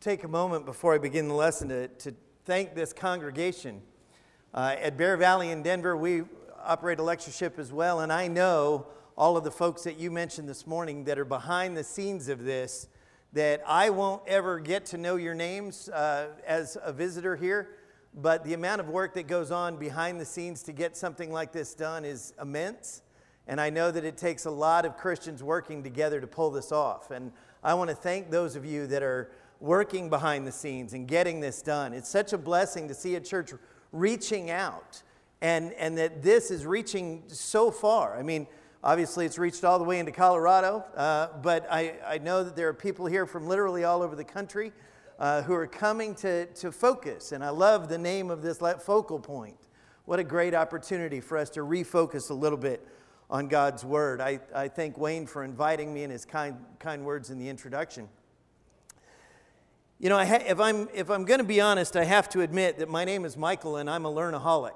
take a moment before I begin the lesson to thank this congregation. At Bear Valley in Denver, we operate a lectureship as well, and I know all of the folks that you mentioned this morning that are behind the scenes of this, that I won't ever get to know your names as a visitor here, but the amount of work that goes on behind the scenes to get something like this done is immense, and I know that it takes a lot of Christians working together to pull this off, and I want to thank those of you that are working behind the scenes and getting this done. It's such a blessing to see a church reaching out and that this is reaching so far. I mean, obviously it's reached all the way into Colorado, but I know that there are people here from literally all over the country who are coming to focus. And I love the name of this focal point. What a great opportunity for us to refocus a little bit on God's Word. I thank Wayne for inviting me and his kind words in the introduction. You know, if I'm going to be honest, I have to admit that my name is Michael and I'm a learnaholic.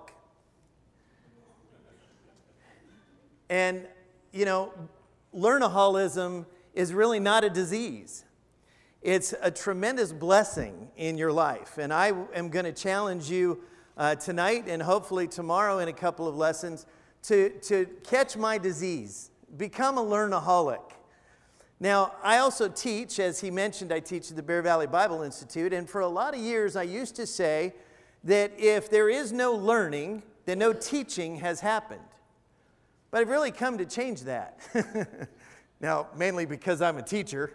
And, you know, learnaholism is really not a disease. It's a tremendous blessing in your life. And I am going to challenge you tonight and hopefully tomorrow in a couple of lessons to catch my disease. Become a learnaholic. Now, I also teach, as he mentioned, I teach at the Bear Valley Bible Institute, and for a lot of years I used to say that if there is no learning, then no teaching has happened. But I've really come to change that. Now, mainly because I'm a teacher.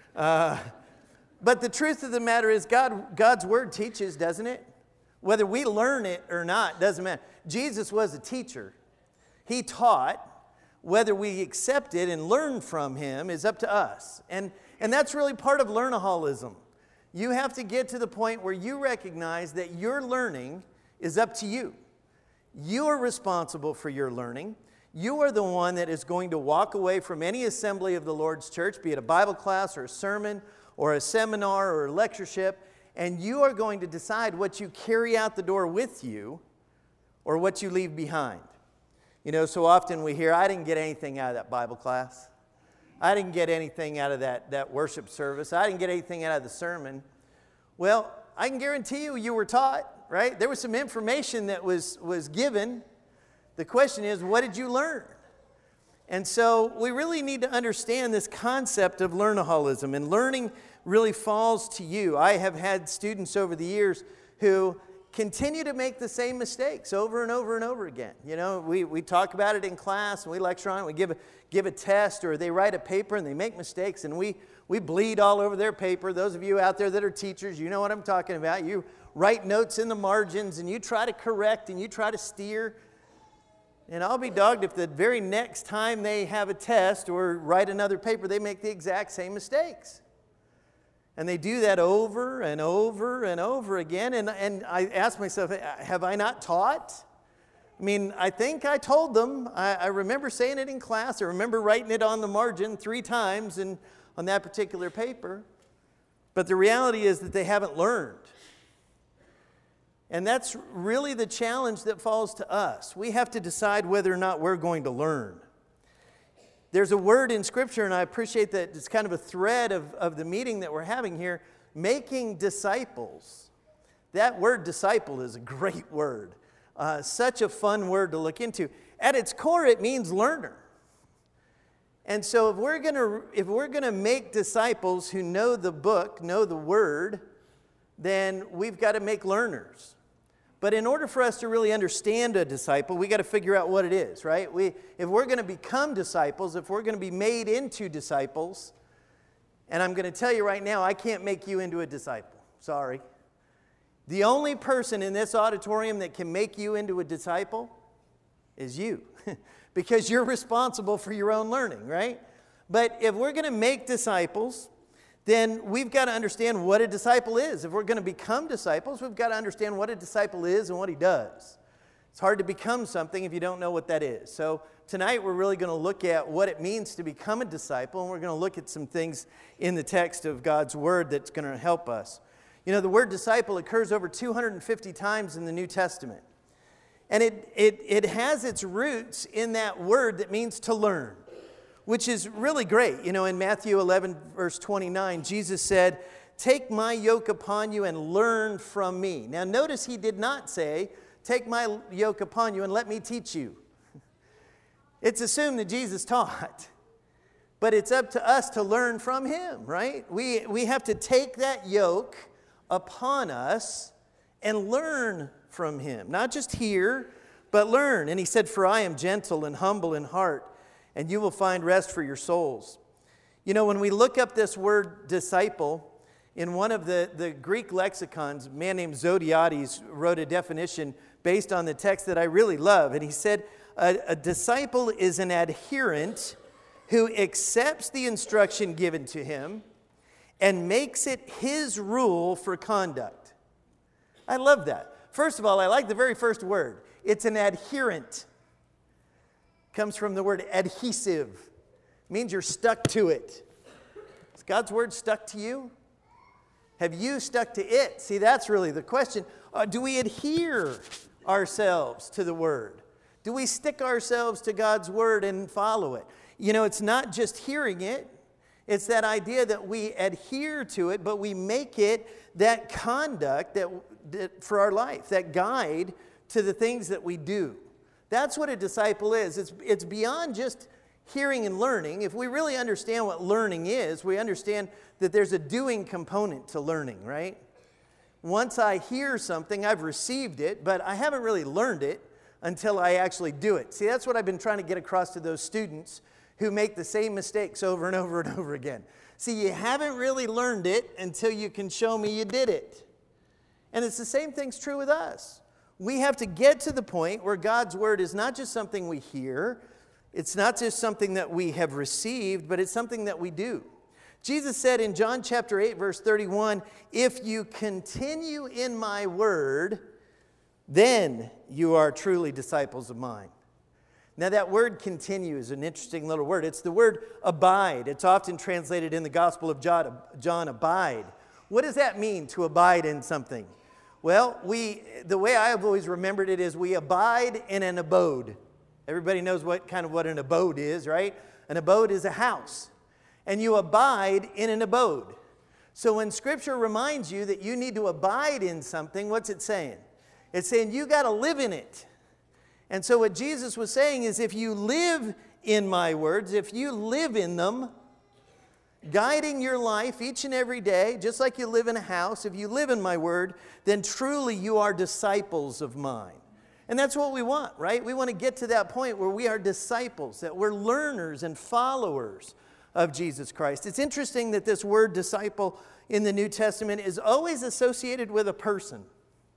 But the truth of the matter is God's Word teaches, doesn't it? Whether we learn it or not, doesn't matter. Jesus was a teacher. He taught. Whether we accept it and learn from Him is up to us. And that's really part of learnaholism. You have to get to the point where you recognize that your learning is up to you. You are responsible for your learning. You are the one that is going to walk away from any assembly of the Lord's church, be it a Bible class or a sermon or a seminar or a lectureship, and you are going to decide what you carry out the door with you or what you leave behind. You know, so often we hear, I didn't get anything out of that Bible class. I didn't get anything out of that worship service. I didn't get anything out of the sermon. Well, I can guarantee you were taught, right? There was some information that was given. The question is, what did you learn? And so we really need to understand this concept of learnaholism, and learning really falls to you. I have had students over the years who continue to make the same mistakes over and over and over again. You know, we talk about it in class, and we lecture on it, we give a test, or they write a paper and they make mistakes, and we bleed all over their paper. Those of you out there that are teachers, you know what I'm talking about. You write notes in the margins, and you try to correct, and you try to steer. And I'll be dogged if the very next time they have a test or write another paper, they make the exact same mistakes. And they do that over and over and over again. And I ask myself, have I not taught? I mean, I think I told them. I remember saying it in class. I remember writing it on the margin 3 times on that particular paper. But the reality is that they haven't learned. And that's really the challenge that falls to us. We have to decide whether or not we're going to learn. There's a word in Scripture, and I appreciate that it's kind of a thread of the meeting that we're having here, making disciples. That word disciple is a great word. Such a fun word to look into. At its core, it means learner. And so if we're gonna make disciples who know the book, know the Word, then we've got to make learners. But in order for us to really understand a disciple, we got to figure out what it is, right? If we're going to become disciples, if we're going to be made into disciples, and I'm going to tell you right now, I can't make you into a disciple. Sorry. The only person in this auditorium that can make you into a disciple is you, because you're responsible for your own learning, right? But if we're going to make disciples, then we've got to understand what a disciple is. If we're going to become disciples, we've got to understand what a disciple is and what he does. It's hard to become something if you don't know what that is. So tonight we're really going to look at what it means to become a disciple, and we're going to look at some things in the text of God's Word that's going to help us. You know, the word disciple occurs over 250 times in the New Testament. And it has its roots in that word that means to learn, which is really great. You know, in Matthew 11, verse 29, Jesus said take my yoke upon you and learn from me. Now notice he did not say, take my yoke upon you and let me teach you. It's assumed that Jesus taught. But it's up to us to learn from him, right? We have to take that yoke upon us and learn from him. Not just hear, but learn. And he said, for I am gentle and humble in heart, and you will find rest for your souls. You know, when we look up this word disciple, in one of the Greek lexicons, a man named Zodhiates wrote a definition based on the text that I really love. And he said, a disciple is an adherent who accepts the instruction given to him and makes it his rule for conduct. I love that. First of all, I like the very first word. It's an adherent. Comes from the word adhesive. It means you're stuck to it. Is God's word stuck to you? Have you stuck to it? See, that's really the question. Do we adhere ourselves to the word? Do we stick ourselves to God's word and follow it? You know, it's not just hearing it. It's that idea that we adhere to it, but we make it that conduct that for our life, that guide to the things that we do. That's what a disciple is. It's beyond just hearing and learning. If we really understand what learning is, we understand that there's a doing component to learning, right? Once I hear something, I've received it, but I haven't really learned it until I actually do it. See, that's what I've been trying to get across to those students who make the same mistakes over and over and over again. See, you haven't really learned it until you can show me you did it. And it's the same thing's true with us. We have to get to the point where God's word is not just something we hear, it's not just something that we have received, but it's something that we do. Jesus said in John chapter 8, verse 31, if you continue in my word, then you are truly disciples of mine. Now that word continue is an interesting little word. It's the word abide. It's often translated in the Gospel of John, abide. What does that mean, to abide in something? Well, the way I have always remembered it is we abide in an abode. Everybody knows what an abode is, right? An abode is a house. And you abide in an abode. So when Scripture reminds you that you need to abide in something, what's it saying? It's saying you got to live in it. And so what Jesus was saying is if you live in my words, if you live in them, guiding your life each and every day, just like you live in a house, if you live in my word, then truly you are disciples of mine. And that's what we want, right? We want to get to that point where we are disciples, that we're learners and followers of Jesus Christ. It's interesting that this word disciple in the New Testament is always associated with a person.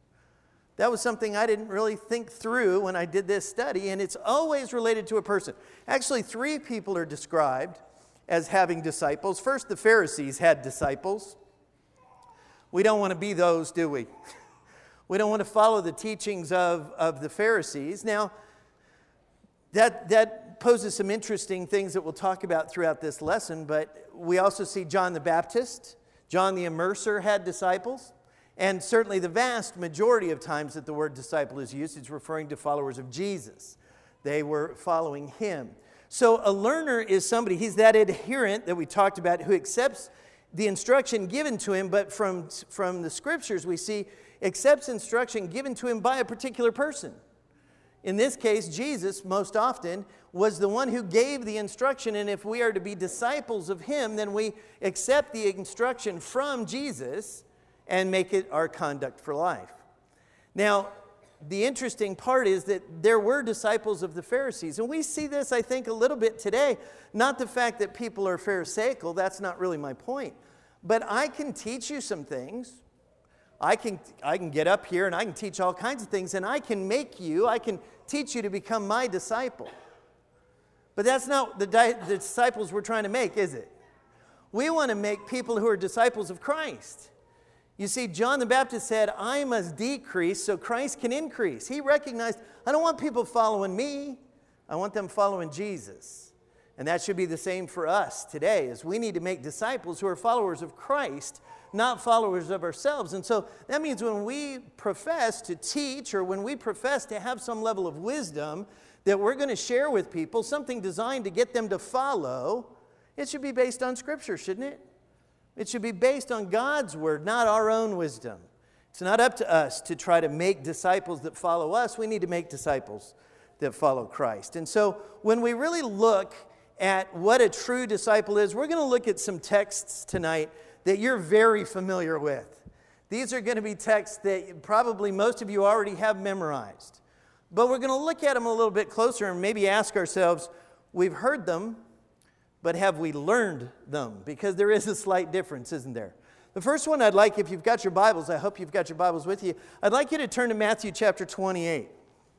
That was something I didn't really think through when I did this study, and it's always related to a person. Actually, 3 people are described as having disciples. First, the Pharisees had disciples. We don't want to be those, do we? We don't want to follow the teachings of the Pharisees. Now, that poses some interesting things that we'll talk about throughout this lesson, but we also see John the Baptist. John the Immerser had disciples. And certainly the vast majority of times that the word disciple is used, it's referring to followers of Jesus. They were following him. So a learner is somebody, he's that adherent that we talked about who accepts the instruction given to him, but from the Scriptures we see accepts instruction given to him by a particular person. In this case, Jesus, most often, was the one who gave the instruction, and if we are to be disciples of him, then we accept the instruction from Jesus and make it our conduct for life. Now, the interesting part is that there were disciples of the Pharisees, and we see this, I think, a little bit today. Not the fact that people are pharisaical, that's not really my point. But I can teach you some things. I can get up here and I can teach all kinds of things, and I can teach you to become my disciple. But that's not the disciples we're trying to make, is it? We want to make people who are disciples of Christ. You see, John the Baptist said, I must decrease so Christ can increase. He recognized, I don't want people following me. I want them following Jesus. And that should be the same for us today, as we need to make disciples who are followers of Christ, not followers of ourselves. And so that means when we profess to teach, or when we profess to have some level of wisdom that we're going to share with people, something designed to get them to follow, it should be based on Scripture, shouldn't it? It should be based on God's word, not our own wisdom. It's not up to us to try to make disciples that follow us. We need to make disciples that follow Christ. And so when we really look at what a true disciple is, we're going to look at some texts tonight that you're very familiar with. These are going to be texts that probably most of you already have memorized. But we're going to look at them a little bit closer and maybe ask ourselves, we've heard them, but have we learned them? Because there is a slight difference, isn't there? The first one I'd like, if you've got your Bibles, I hope you've got your Bibles with you, I'd like you to turn to Matthew chapter 28.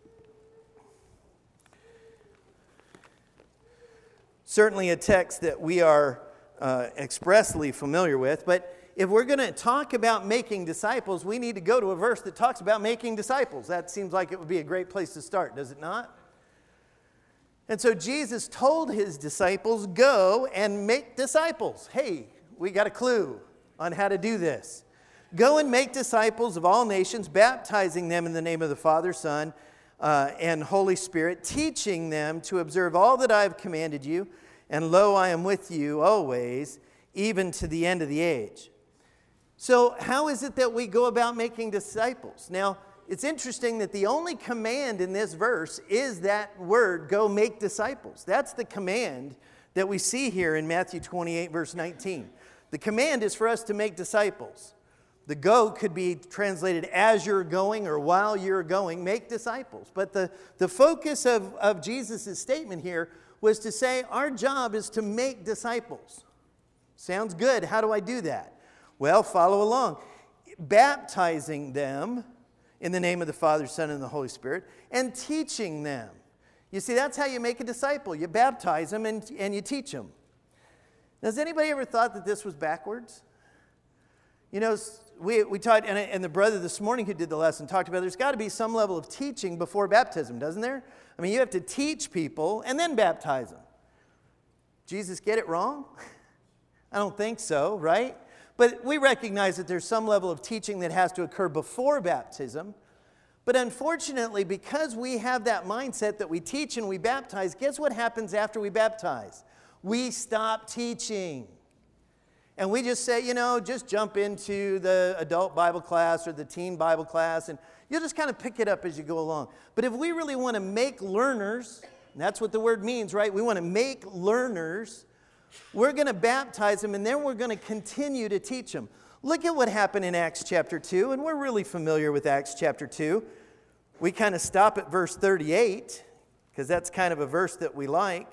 Certainly a text that we are expressly familiar with, but if we're going to talk about making disciples, we need to go to a verse that talks about making disciples. That seems like it would be a great place to start, does it not? And so Jesus told his disciples, go and make disciples. Hey, we got a clue on how to do this. Go and make disciples of all nations, baptizing them in the name of the Father, Son, and Holy Spirit, teaching them to observe all that I have commanded you. And lo, I am with you always, even to the end of the age. So how is it that we go about making disciples? Now, it's interesting that the only command in this verse is that word, go make disciples. That's the command that we see here in Matthew 28, verse 19. The command is for us to make disciples. The go could be translated as you're going or while you're going, make disciples. But the focus of Jesus' statement here was to say our job is to make disciples. Sounds good. How do I do that? Well, follow along. Baptizing them in the name of the Father, Son, and the Holy Spirit, and teaching them. You see, that's how you make a disciple. You baptize them and you teach them. Has anybody ever thought that this was backwards? You know, we taught, and the brother this morning who did the lesson talked about there's got to be some level of teaching before baptism, doesn't there? I mean, you have to teach people and then baptize them. Jesus get it wrong? I don't think so, right? But we recognize that there's some level of teaching that has to occur before baptism. But unfortunately, because we have that mindset that we teach and we baptize, guess what happens after we baptize? We stop teaching. And we just say, you know, just jump into the adult Bible class or the teen Bible class, and you'll just kind of pick it up as you go along. But if we really want to make learners, and that's what the word means, right? We want to make learners. We're going to baptize them, and then we're going to continue to teach them. Look at what happened in Acts chapter 2, and we're really familiar with Acts chapter 2. We kind of stop at verse 38, because that's kind of a verse that we like.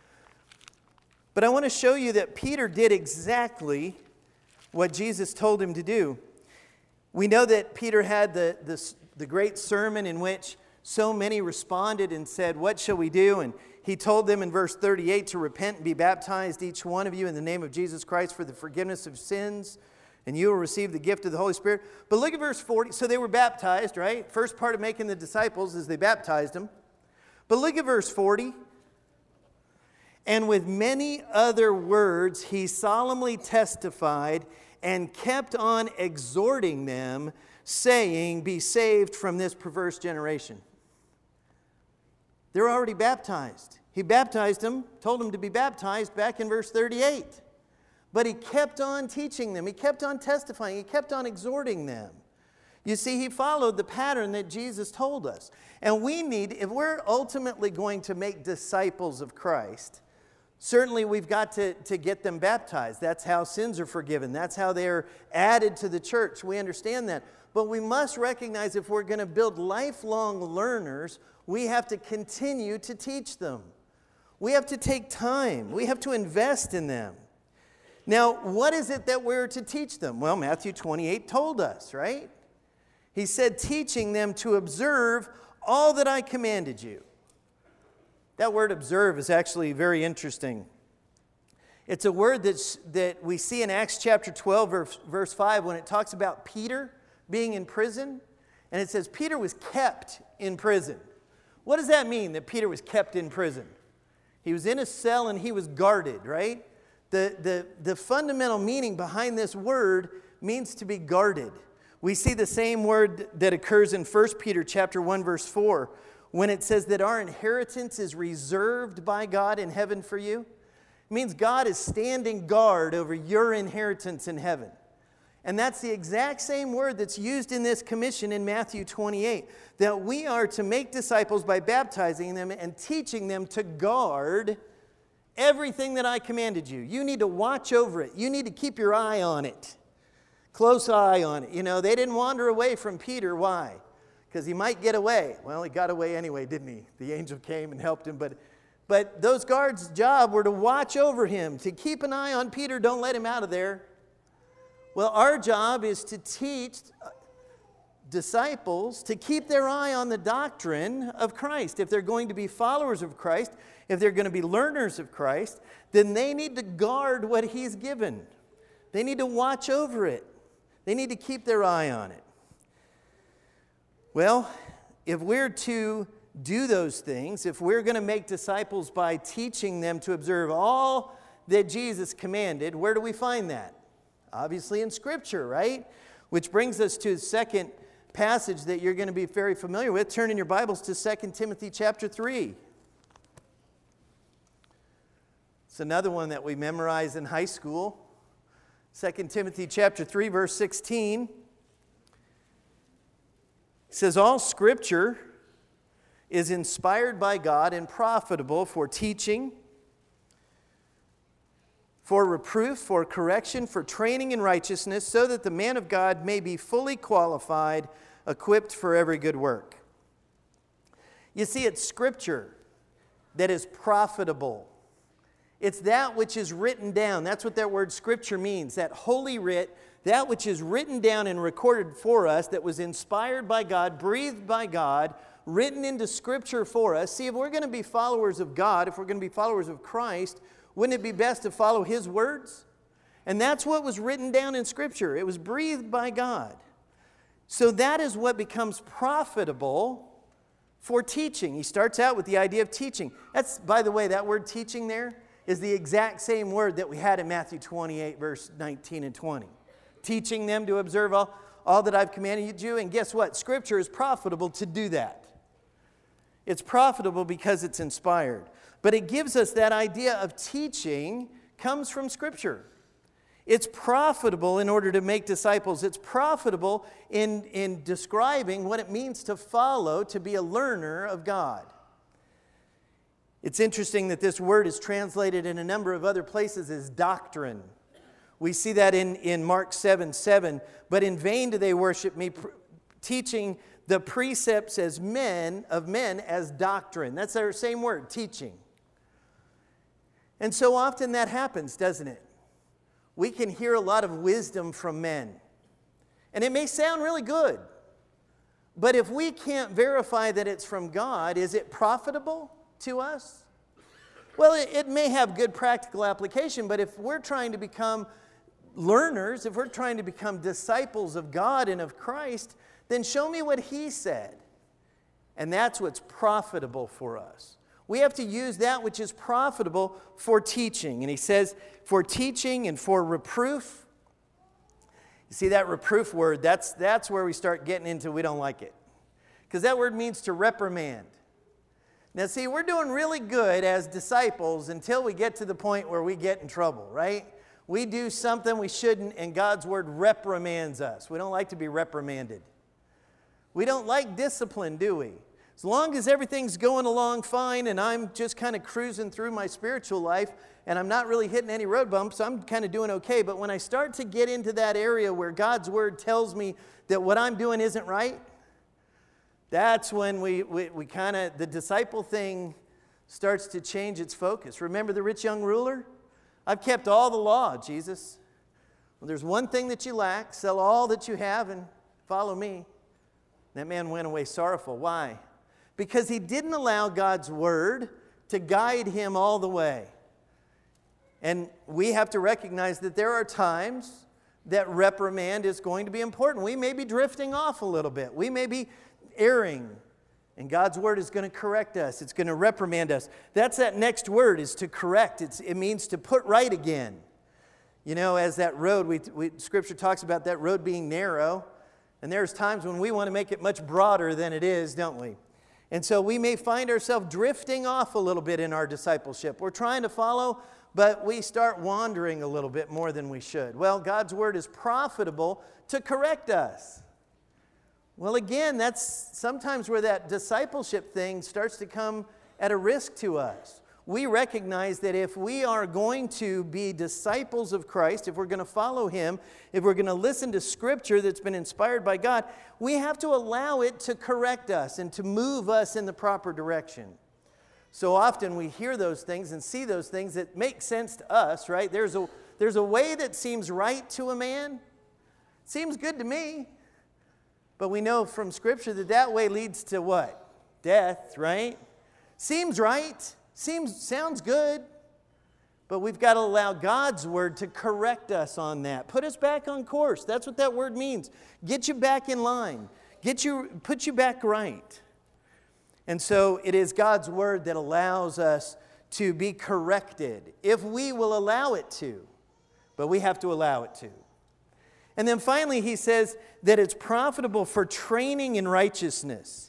But I want to show you that Peter did exactly what Jesus told him to do. We know that Peter had the great sermon in which so many responded and said, what shall we do? And he told them in verse 38 to repent and be baptized, each one of you, in the name of Jesus Christ for the forgiveness of sins, and you will receive the gift of the Holy Spirit. But look at verse 40. So they were baptized, right? First part of making the disciples is they baptized them. But look at verse 40. And with many other words he solemnly testified and kept on exhorting them, saying, be saved from this perverse generation. They're already baptized. He baptized them, told them to be baptized back in verse 38. But he kept on teaching them. He kept on testifying. He kept on exhorting them. You see, he followed the pattern that Jesus told us. And we need, if we're ultimately going to make disciples of Christ, certainly we've got to get them baptized. That's how sins are forgiven. That's how they're added to the church. We understand that. But we must recognize if we're going to build lifelong learners, we have to continue to teach them. We have to take time. We have to invest in them. Now, what is it that we're to teach them? Well, Matthew 28 told us, right? He said, teaching them to observe all that I commanded you. That word observe is actually very interesting. It's a word that we see in Acts chapter 12, verse 5, when it talks about Peter being in prison. And it says Peter was kept in prison. What does that mean, that Peter was kept in prison? He was in a cell and he was guarded, right? The fundamental meaning behind this word means to be guarded. We see the same word that occurs in 1 Peter chapter 1, verse 4, when it says that our inheritance is reserved by God in heaven for you. It means God is standing guard over your inheritance in heaven. And that's the exact same word that's used in this commission in Matthew 28, that we are to make disciples by baptizing them and teaching them to guard everything that I commanded you. You need to watch over it. You need to keep your eye on it. Close eye on it. You know, they didn't wander away from Peter. Why? Because he might get away. Well, he got away anyway, didn't he? The angel came and helped him. But those guards' job were to watch over him, to keep an eye on Peter. Don't let him out of there. Well, our job is to teach disciples to keep their eye on the doctrine of Christ. If they're going to be followers of Christ, if they're going to be learners of Christ, then they need to guard what He's given. They need to watch over it. They need to keep their eye on it. Well, if we're to do those things, if we're going to make disciples by teaching them to observe all that Jesus commanded, where do we find that? Obviously in Scripture, right? Which brings us to the second passage that you're going to be very familiar with. Turn in your Bibles to 2 Timothy chapter 3. It's another one that we memorized in high school. 2 Timothy chapter 3, verse 16. It says, all Scripture is inspired by God and profitable for teaching, for reproof, for correction, for training in righteousness, so that the man of God may be fully qualified, equipped for every good work. You see, it's Scripture that is profitable. It's that which is written down. That's what that word Scripture means, that holy writ, that which is written down and recorded for us, that was inspired by God, breathed by God, written into Scripture for us. See, if we're going to be followers of God, if we're going to be followers of Christ, wouldn't it be best to follow His words? And that's what was written down in Scripture. It was breathed by God. So that is what becomes profitable for teaching. He starts out with the idea of teaching. That's, by the way, that word teaching there is the exact same word that we had in Matthew 28, verse 19 and 20. Teaching them to observe all that I've commanded you. And guess what? Scripture is profitable to do that. It's profitable because it's inspired. But it gives us that idea of teaching comes from Scripture. It's profitable in order to make disciples. It's profitable in describing what it means to follow, to be a learner of God. It's interesting that this word is translated in a number of other places as doctrine. We see that in Mark 7:7. But in vain do they worship me, teaching the precepts of men as doctrine. That's our same word, teaching. And so often that happens, doesn't it? We can hear a lot of wisdom from men. And it may sound really good. But if we can't verify that it's from God, is it profitable to us? Well, it may have good practical application, but if we're trying to become learners, if we're trying to become disciples of God and of Christ, then show me what He said. And that's what's profitable for us. We have to use that which is profitable for teaching. And he says, for teaching and for reproof. You see that reproof word, that's where we start getting into we don't like it. Because that word means to reprimand. Now see, we're doing really good as disciples until we get to the point where we get in trouble, right? We do something we shouldn't and God's word reprimands us. We don't like to be reprimanded. We don't like discipline, do we? As long as everything's going along fine and I'm just kind of cruising through my spiritual life and I'm not really hitting any road bumps, I'm kind of doing okay. But when I start to get into that area where God's word tells me that what I'm doing isn't right, that's when we kind of, the disciple thing starts to change its focus. Remember the rich young ruler? I've kept all the law, Jesus. Well, there's one thing that you lack. Sell all that you have and follow me. That man went away sorrowful. Why? Because he didn't allow God's word to guide him all the way. And we have to recognize that there are times that reprimand is going to be important. We may be drifting off a little bit. We may be erring. And God's word is going to correct us. It's going to reprimand us. That's that next word, is to correct. It means to put right again. You know, as that road, Scripture talks about that road being narrow. And there's times when we want to make it much broader than it is, don't we? And so we may find ourselves drifting off a little bit in our discipleship. We're trying to follow but we start wandering a little bit more than we should. Well, God's Word is profitable to correct us. Well, again, that's sometimes where that discipleship thing starts to come at a risk to us. We recognize that if we are going to be disciples of Christ, if we're going to follow Him, if we're going to listen to Scripture that's been inspired by God, we have to allow it to correct us and to move us in the proper direction. So often we hear those things and see those things that make sense to us, right? There's a way that seems right to a man. Seems good to me. But we know from Scripture that that way leads to what? Death, right? Seems right. Sounds good. But we've got to allow God's Word to correct us on that. Put us back on course. That's what that word means. Get you back in line. Put you back right. And so it is God's Word that allows us to be corrected if we will allow it to. But we have to allow it to. And then finally he says that it's profitable for training in righteousness.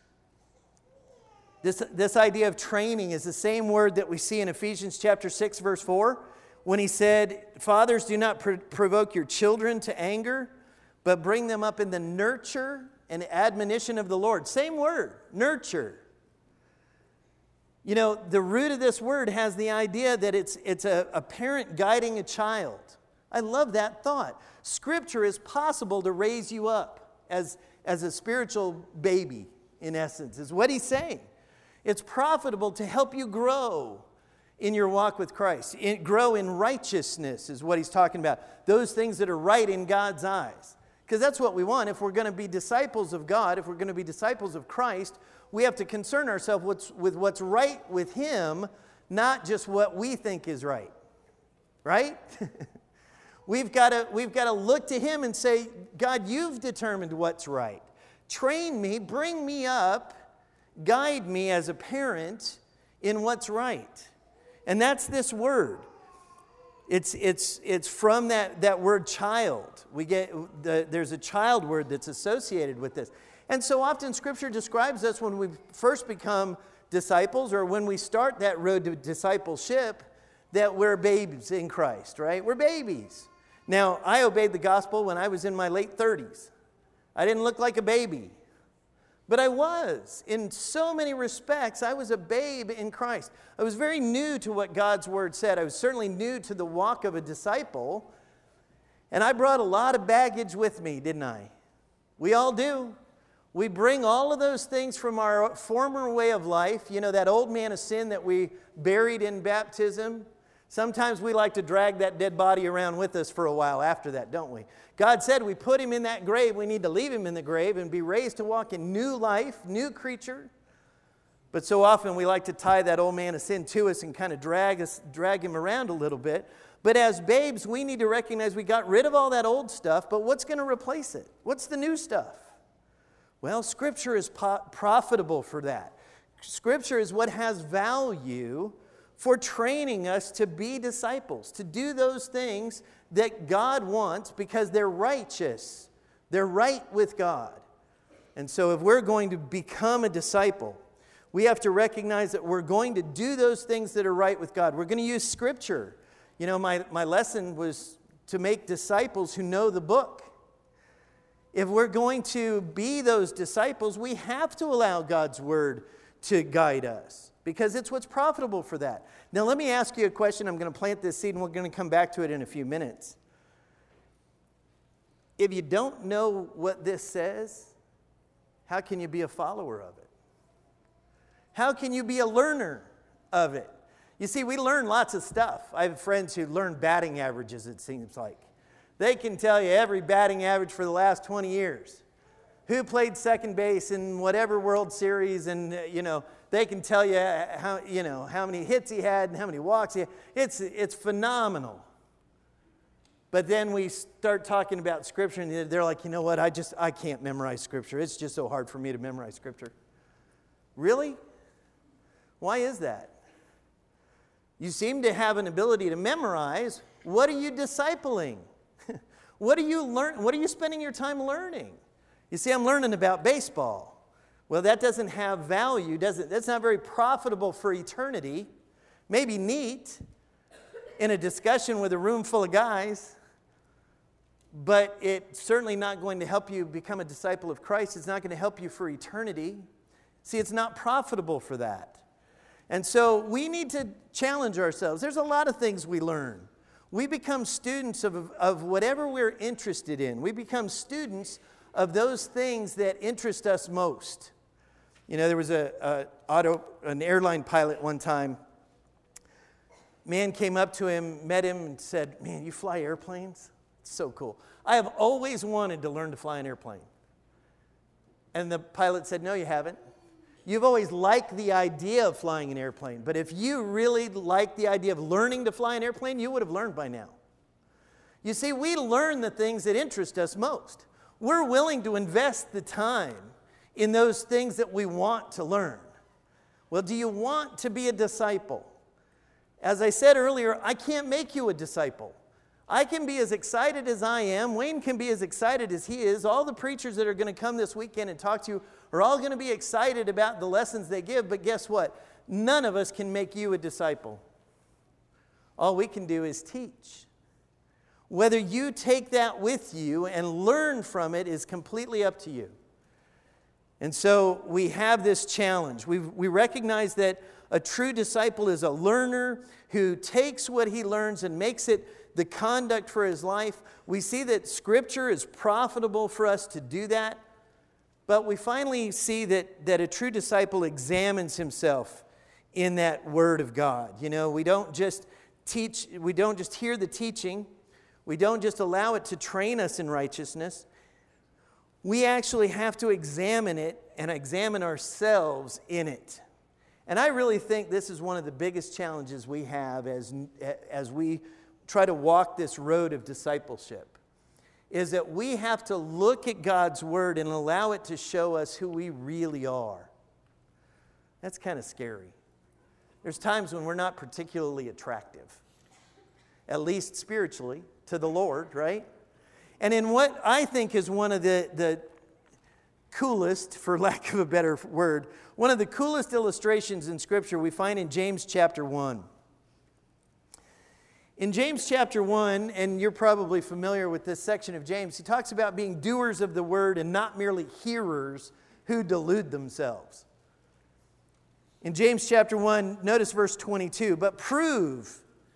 This idea of training is the same word that we see in Ephesians chapter 6, verse 4, when he said, "Fathers, do not provoke your children to anger, but bring them up in the nurture and admonition of the Lord." Same word, nurture. You know, the root of this word has the idea that it's a parent guiding a child. I love that thought. Scripture is possible to raise you up as a spiritual baby, in essence, is what he's saying. It's profitable to help you grow in your walk with Christ. Grow in righteousness is what he's talking about. Those things that are right in God's eyes. Because that's what we want. If we're going to be disciples of God, if we're going to be disciples of Christ, we have to concern ourselves with what's right with Him, not just what we think is right. Right? We've got to look to Him and say, God, you've determined what's right. Train me, bring me up, guide me as a parent in what's right. And that's this word. It's from that word child. There's a child word that's associated with this. And so often Scripture describes us when we first become disciples or when we start that road to discipleship that we're babies in Christ, right? We're babies. Now, I obeyed the gospel when I was in my late 30s. I didn't look like a baby. But I was. In so many respects, I was a babe in Christ. I was very new to what God's Word said. I was certainly new to the walk of a disciple. And I brought a lot of baggage with me, didn't I? We all do. We bring all of those things from our former way of life. You know, that old man of sin that we buried in baptism. Sometimes we like to drag that dead body around with us for a while after that, don't we? God said we put him in that grave. We need to leave him in the grave and be raised to walk in new life, new creature. But so often we like to tie that old man of sin to us and kind of drag him around a little bit. But as babes, we need to recognize we got rid of all that old stuff, but what's going to replace it? What's the new stuff? Well, Scripture is profitable for that. Scripture is what has value for training us to be disciples, to do those things that God wants because they're righteous. They're right with God. And so if we're going to become a disciple, we have to recognize that we're going to do those things that are right with God. We're going to use Scripture. You know, my lesson was to make disciples who know the book. If we're going to be those disciples, we have to allow God's Word to guide us because it's what's profitable for that. Now, let me ask you a question. I'm going to plant this seed, and we're going to come back to it in a few minutes. If you don't know what this says, how can you be a follower of it? How can you be a learner of it? You see, we learn lots of stuff. I have friends who learn batting averages, it seems like. They can tell you every batting average for the last 20 years. Who played second base in whatever World Series, and they can tell you how many hits he had and how many walks he had. It's phenomenal. But then we start talking about Scripture, and they're like, you know what? I can't memorize Scripture. It's just so hard for me to memorize Scripture. Really? Why is that? You seem to have an ability to memorize. What are you discipling? What are you spending your time learning? You see, I'm learning about baseball. Well, that doesn't have value, does it? That's not very profitable for eternity. Maybe neat, in a discussion with a room full of guys, but it's certainly not going to help you become a disciple of Christ. It's not going to help you for eternity. See, it's not profitable for that. And so we need to challenge ourselves. There's a lot of things we learn. We become students of whatever we're interested in. We become students of those things that interest us most. You know, there was an airline pilot one time. Man came up to him, met him, and said, "Man, you fly airplanes? It's so cool. I have always wanted to learn to fly an airplane." And the pilot said, "No, you haven't. You've always liked the idea of flying an airplane, but if you really liked the idea of learning to fly an airplane, you would have learned by now." You see, we learn the things that interest us most. We're willing to invest the time in those things that we want to learn. Well, do you want to be a disciple? As I said earlier, I can't make you a disciple. I can be as excited as I am. Wayne can be as excited as he is. All the preachers that are going to come this weekend and talk to you are all going to be excited about the lessons they give. But guess what? None of us can make you a disciple. All we can do is teach. Whether you take that with you and learn from it is completely up to you. And so we have this challenge. We recognize that a true disciple is a learner who takes what he learns and makes it the conduct for his life. We see that Scripture is profitable for us to do that. But we finally see that a true disciple examines himself in that Word of God. You know, we don't just teach, we don't just hear the teaching. We don't just allow it to train us in righteousness. We actually have to examine it and examine ourselves in it. And I really think this is one of the biggest challenges we have as we try to walk this road of discipleship, is that we have to look at God's Word and allow it to show us who we really are. That's kind of scary. There's times when we're not particularly attractive, at least spiritually, to the Lord, right? And in what I think is one of the coolest, for lack of a better word, one of the coolest illustrations in Scripture we find in James chapter 1. In James chapter 1, and you're probably familiar with this section of James, he talks about being doers of the word and not merely hearers who delude themselves. In James chapter 1, notice verse 22, "But prove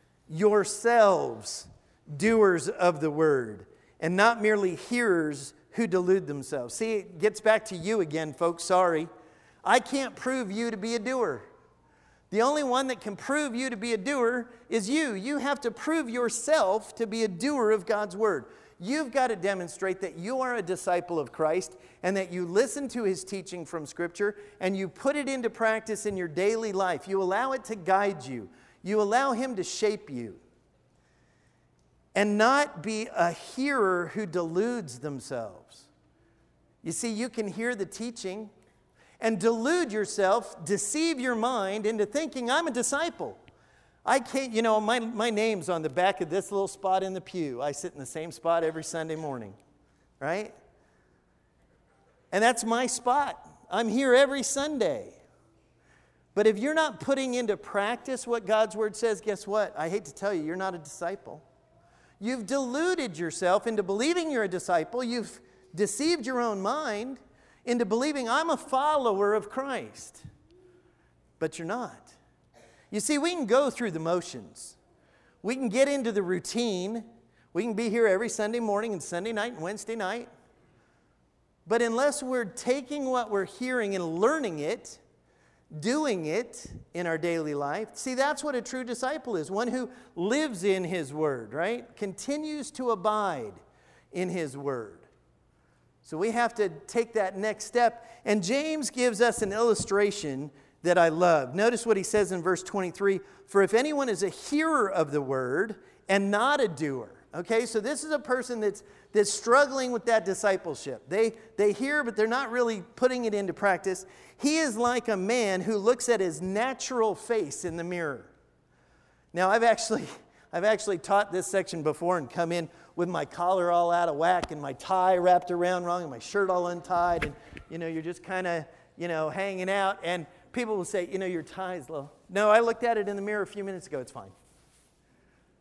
yourselves doers of the word and not merely hearers who delude themselves." See, it gets back to you again, folks. Sorry. I can't prove you to be a doer. The only one that can prove you to be a doer is you. You have to prove yourself to be a doer of God's Word. You've got to demonstrate that you are a disciple of Christ and that you listen to His teaching from Scripture and you put it into practice in your daily life. You allow it to guide you. You allow Him to shape you. And not be a hearer who deludes themselves. You see, you can hear the teaching and delude yourself, deceive your mind into thinking, I'm a disciple. I can't, you know, my name's on the back of this little spot in the pew. I sit in the same spot every Sunday morning, right? And that's my spot. I'm here every Sunday. But if you're not putting into practice what God's Word says, guess what? I hate to tell you, you're not a disciple. You've deluded yourself into believing you're a disciple. You've deceived your own mind into believing I'm a follower of Christ. But you're not. You see, we can go through the motions. We can get into the routine. We can be here every Sunday morning and Sunday night and Wednesday night. But unless we're taking what we're hearing and learning it, doing it in our daily life, see, that's what a true disciple is. One who lives in His Word, right? Continues to abide in His Word. So we have to take that next step. And James gives us an illustration that I love. Notice what he says in verse 23. "For if anyone is a hearer of the word and not a doer." Okay, so this is a person that's struggling with that discipleship. They hear, but they're not really putting it into practice. "He is like a man who looks at his natural face in the mirror." Now, I've actually taught this section before and come in with my collar all out of whack and my tie wrapped around wrong and my shirt all untied, and you're just kind of hanging out, and people will say, your tie's low. No, I looked at it in the mirror a few minutes ago. It's fine.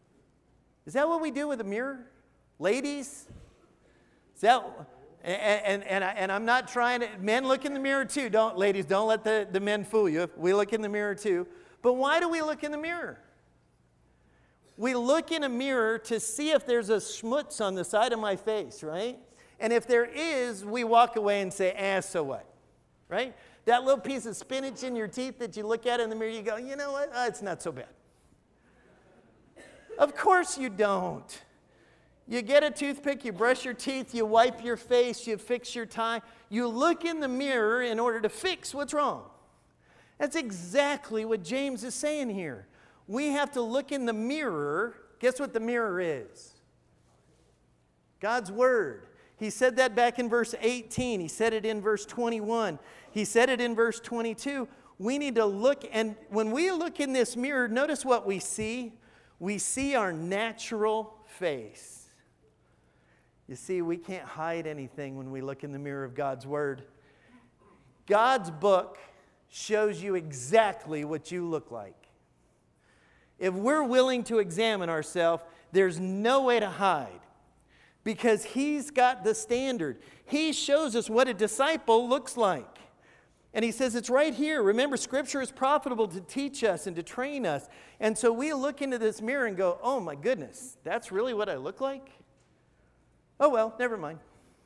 Is that what we do with a mirror? Ladies? Is that, and I'm not trying to, men look in the mirror too. Ladies, don't let the men fool you. We look in the mirror too. But why do we look in the mirror? We look in a mirror to see if there's a schmutz on the side of my face, right? And if there is, we walk away and say, so what? Right? That little piece of spinach in your teeth that you look at in the mirror, you go, you know what? It's not so bad. Of course you don't. You get a toothpick, you brush your teeth, you wipe your face, you fix your tie. You look in the mirror in order to fix what's wrong. That's exactly what James is saying here. We have to look in the mirror. Guess what the mirror is? God's Word. He said that back in verse 18. He said it in verse 21. He said it in verse 22. We need to look, and when we look in this mirror, notice what we see. We see our natural face. You see, we can't hide anything when we look in the mirror of God's Word. God's book shows you exactly what you look like. If we're willing to examine ourselves, there's no way to hide because He's got the standard. He shows us what a disciple looks like. And He says it's right here. Remember, Scripture is profitable to teach us and to train us. And so we look into this mirror and go, oh my goodness, that's really what I look like? Oh well, never mind.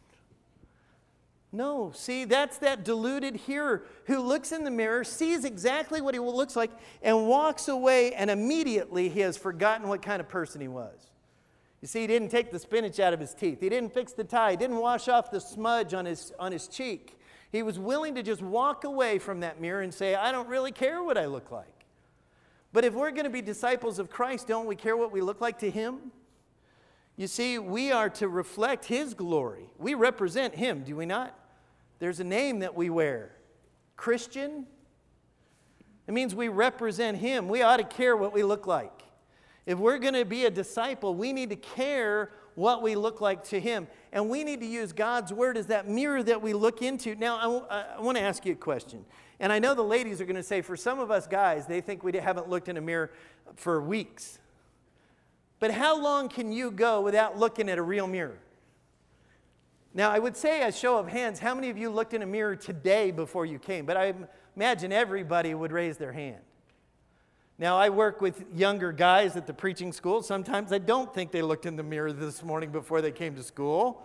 No, see, that's that deluded hearer who looks in the mirror, sees exactly what he looks like, and walks away, and immediately he has forgotten what kind of person he was. You see, he didn't take the spinach out of his teeth. He didn't fix the tie. He didn't wash off the smudge on his cheek. He was willing to just walk away from that mirror and say, I don't really care what I look like. But if we're going to be disciples of Christ, don't we care what we look like to Him? You see, we are to reflect His glory. We represent Him, do we not? There's a name that we wear. Christian. It means we represent Him. We ought to care what we look like. If we're going to be a disciple, we need to care what we look like to Him. And we need to use God's Word as that mirror that we look into. Now, I want to ask you a question. And I know the ladies are going to say, for some of us guys, they think we haven't looked in a mirror for weeks. But how long can you go without looking at a real mirror? Now, I would say a show of hands, how many of you looked in a mirror today before you came? But I imagine everybody would raise their hand. Now, I work with younger guys at the preaching school. Sometimes I don't think they looked in the mirror this morning before they came to school.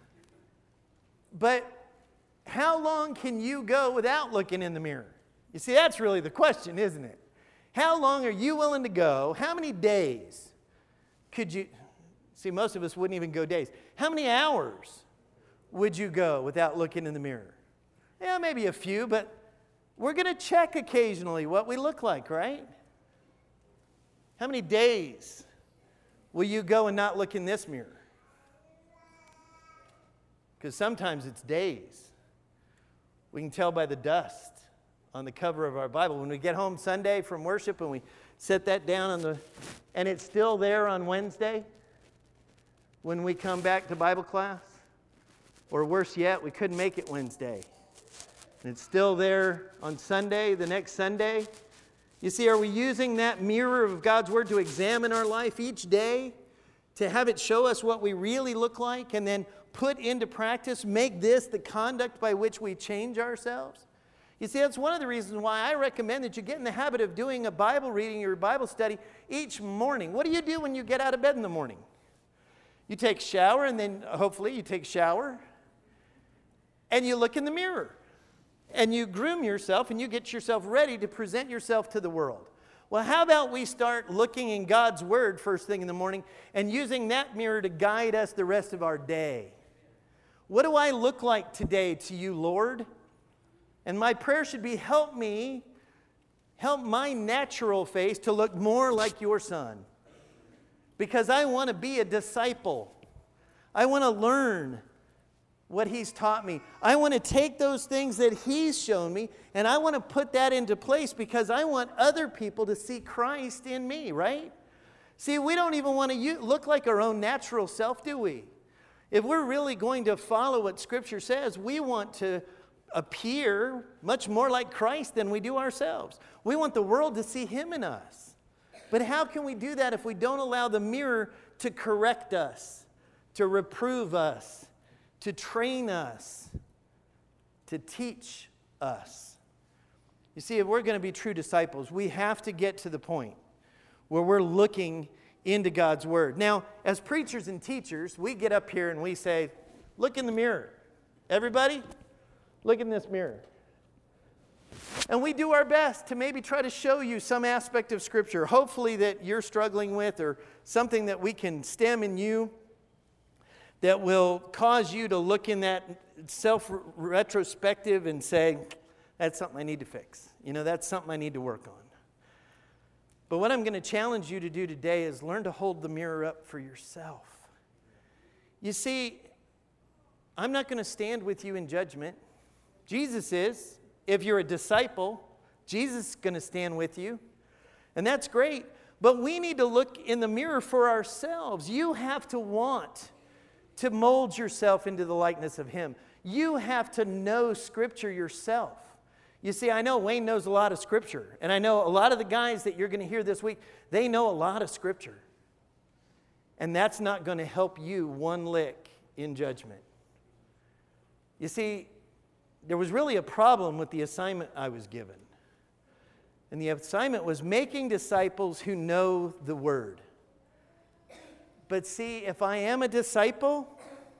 But how long can you go without looking in the mirror? You see, that's really the question, isn't it? How long are you willing to go? How many days could you... See, most of us wouldn't even go days. How many hours would you go without looking in the mirror? Yeah, maybe a few, but we're going to check occasionally what we look like, right? How many days will you go and not look in this mirror? Because sometimes it's days. We can tell by the dust on the cover of our Bible. When we get home Sunday from worship and we set that down and it's still there on Wednesday when we come back to Bible class. Or worse yet, we couldn't make it Wednesday. And it's still there on Sunday, the next Sunday. You see, are we using that mirror of God's Word to examine our life each day? To have it show us what we really look like and then put into practice, make this the conduct by which we change ourselves? You see, that's one of the reasons why I recommend that you get in the habit of doing a Bible reading or Bible study each morning. What do you do when you get out of bed in the morning? You take a shower, and then hopefully you take a shower, and you look in the mirror. And you groom yourself and you get yourself ready to present yourself to the world. Well, how about we start looking in God's Word first thing in the morning and using that mirror to guide us the rest of our day? What do I look like today to you, Lord? And my prayer should be, help my natural face to look more like your Son. Because I want to be a disciple. I want to learn what He's taught me. I want to take those things that He's shown me and I want to put that into place because I want other people to see Christ in me, right? See, we don't even want to look like our own natural self, do we? If we're really going to follow what Scripture says, we want to appear much more like Christ than we do ourselves. We want the world to see Him in us. But how can we do that if we don't allow the mirror to correct us, to reprove us, to train us, to teach us. You see, if we're going to be true disciples, we have to get to the point where we're looking into God's Word. Now, as preachers and teachers, we get up here and we say, look in the mirror. Everybody, look in this mirror. And we do our best to maybe try to show you some aspect of Scripture, hopefully that you're struggling with, or something that we can stem in you that will cause you to look in that self-retrospective and say, that's something I need to fix. That's something I need to work on. But what I'm going to challenge you to do today is learn to hold the mirror up for yourself. You see, I'm not going to stand with you in judgment. Jesus is. If you're a disciple, Jesus is going to stand with you. And that's great. But we need to look in the mirror for ourselves. You have to want to mold yourself into the likeness of Him. You have to know Scripture yourself. You see, I know Wayne knows a lot of Scripture. And I know a lot of the guys that you're going to hear this week, they know a lot of Scripture. And that's not going to help you one lick in judgment. You see, there was really a problem with the assignment I was given. And the assignment was making disciples who know the Word. But see, if I am a disciple,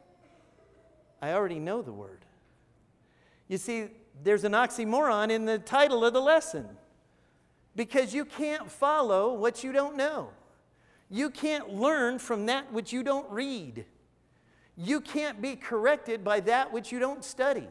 I already know the Word. You see, there's an oxymoron in the title of the lesson. Because you can't follow what you don't know. You can't learn from that which you don't read. You can't be corrected by that which you don't study.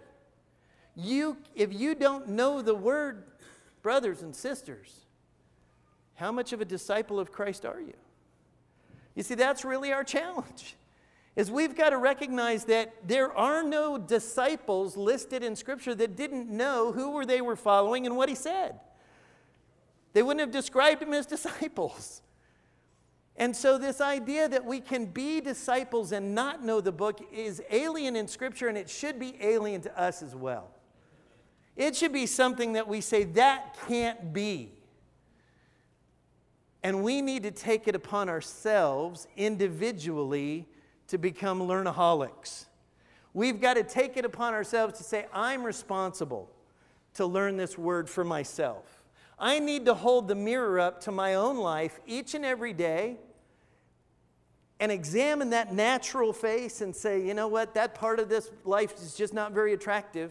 If you don't know the Word, brothers and sisters, how much of a disciple of Christ are you? You see, that's really our challenge, is we've got to recognize that there are no disciples listed in Scripture that didn't know who they were following and what He said. They wouldn't have described Him as disciples. And so this idea that we can be disciples and not know the book is alien in Scripture, and it should be alien to us as well. It should be something that we say, that can't be. And we need to take it upon ourselves individually to become learnaholics. We've got to take it upon ourselves to say, I'm responsible to learn this word for myself. I need to hold the mirror up to my own life each and every day and examine that natural face and say, you know what, that part of this life is just not very attractive.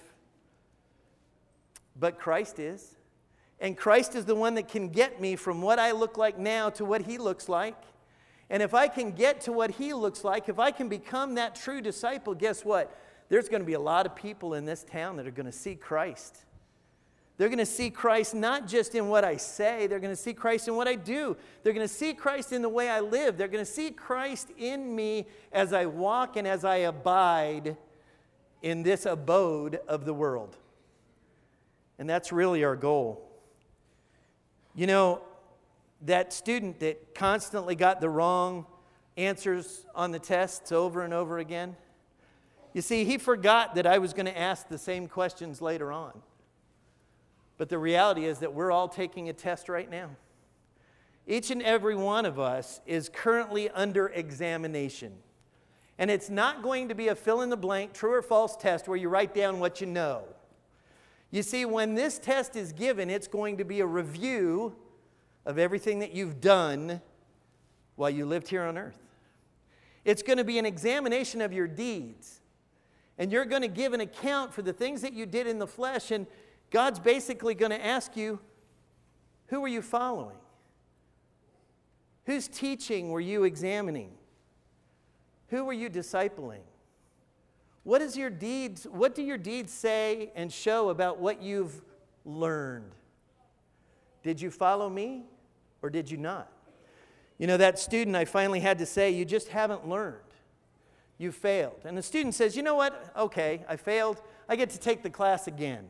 But Christ is. And Christ is the one that can get me from what I look like now to what He looks like. And if I can get to what He looks like, if I can become that true disciple, guess what? There's going to be a lot of people in this town that are going to see Christ. They're going to see Christ not just in what I say. They're going to see Christ in what I do. They're going to see Christ in the way I live. They're going to see Christ in me as I walk and as I abide in this abode of the world. And that's really our goal. You know, that student that constantly got the wrong answers on the tests over and over again, you see, he forgot that I was going to ask the same questions later on. But the reality is that we're all taking a test right now. Each and every one of us is currently under examination. And it's not going to be a fill-in-the-blank, true or false test where you write down what you know. You see, when this test is given, it's going to be a review of everything that you've done while you lived here on earth. It's going to be an examination of your deeds. And you're going to give an account for the things that you did in the flesh. And God's basically going to ask you, who were you following? Whose teaching were you examining? Who were you discipling? What do your deeds say and show about what you've learned? Did you follow me or did you not? You know, that student, I finally had to say, you just haven't learned. You failed. And the student says, you know what? Okay, I failed. I get to take the class again.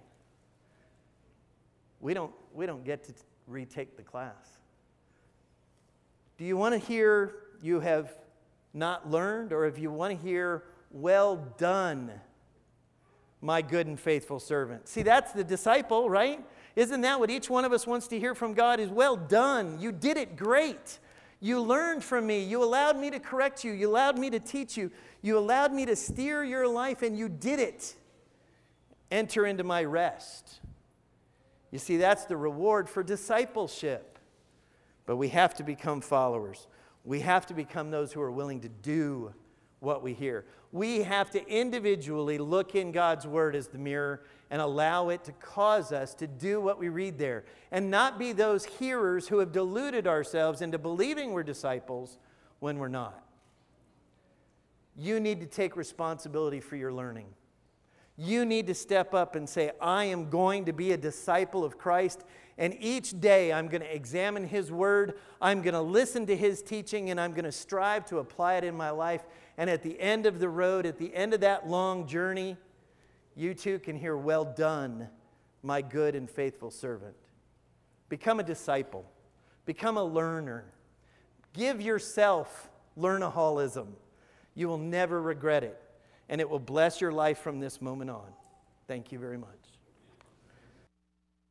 We don't get to retake the class. Do you want to hear you have not learned, or if you want to hear, well done, my good and faithful servant? See, that's the disciple, right? Isn't that what each one of us wants to hear from God is, well done, you did it great. You learned from me. You allowed me to correct you. You allowed me to teach you. You allowed me to steer your life, and you did it. Enter into my rest. You see, that's the reward for discipleship. But we have to become followers. We have to become those who are willing to do what we hear. We have to individually look in God's Word as the mirror and allow it to cause us to do what we read there, and not be those hearers who have deluded ourselves into believing we're disciples when we're not. You need to take responsibility for your learning. You need to step up and say, I am going to be a disciple of Christ, and each day I'm going to examine His Word, I'm going to listen to His teaching, and I'm going to strive to apply it in my life. And at the end of the road, at the end of that long journey, you too can hear, well done, my good and faithful servant. Become a disciple. Become a learner. Give yourself learnaholism. You will never regret it, and it will bless your life from this moment on. Thank you very much.